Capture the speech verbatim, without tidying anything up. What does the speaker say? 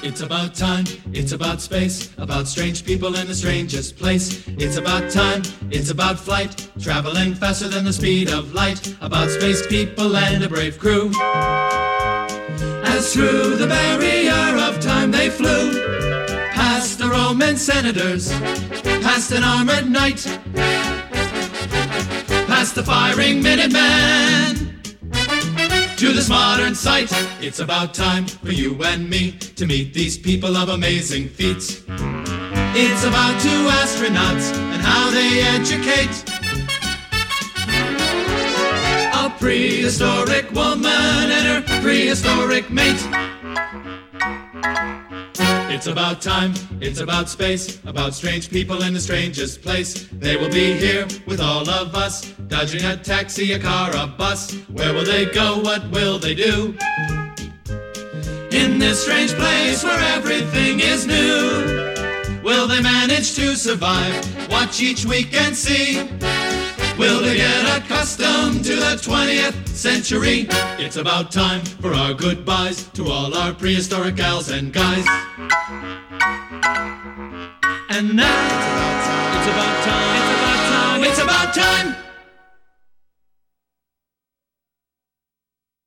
It's about time, it's about space, about strange people in the strangest place. It's about time, it's about flight, traveling faster than the speed of light. About space people and a brave crew. As through the barrier of time they flew, past the Roman senators, past an armored knight, past the firing Minutemen, to this modern sight. It's about time for you and me to meet these people of amazing feats. It's about two astronauts and how they educate a prehistoric woman and her prehistoric mate. It's about time, it's about space, about strange people in the strangest place. They will be here with all of us, dodging a taxi, a car, a bus. Where will they go? What will they do? In this strange place where everything is new, will they manage to survive? Watch each week and see. Will they get accustomed to the twentieth century? It's about time for our goodbyes to all our prehistoric gals and guys. And now, it's about time, it's about time, it's about time, it's about time.